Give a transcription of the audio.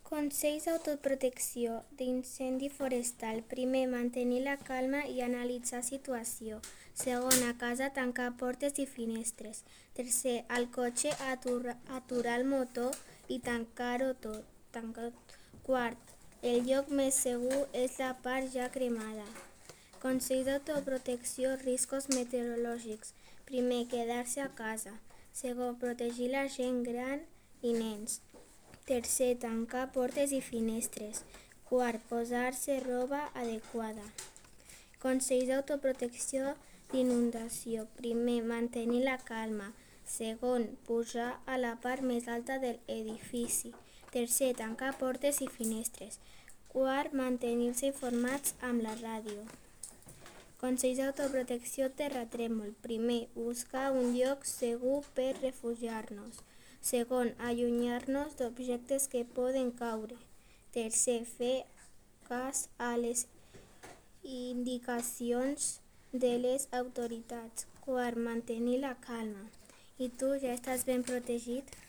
Consells d'autoprotecció d'incendi forestal. Primer, mantenir la calma i analitzar situació. Segon, a casa tancar portes i finestres. Tercer, al cotxe aturar el motor i tancar-ho tot. Quart, el lloc més segur és la part ja cremada. Consells d'autoprotecció, riscos meteorològics. Primer, quedar-se a casa. Segon, protegir la gent gran i nens. Tercer, tancar portes i finestres. Quart, posar-se roba adequada. Consells d'autoprotecció d'inundació. Primer, mantenir la calma. Segon, pujar a la part més alta de l'edifici. Tercer, tancar portes i finestres. Quart, mantenir-se informats amb la ràdio. Consells d'autoprotecció terratrèmol. Primer, buscar un lloc segur per refugiar-nos. Segon, allunyar-nos d'objectes que poden caure. Tercer, fer cas a les indicacions de les autoritats. Quart, mantenir la calma. I tu ja estàs ben protegit?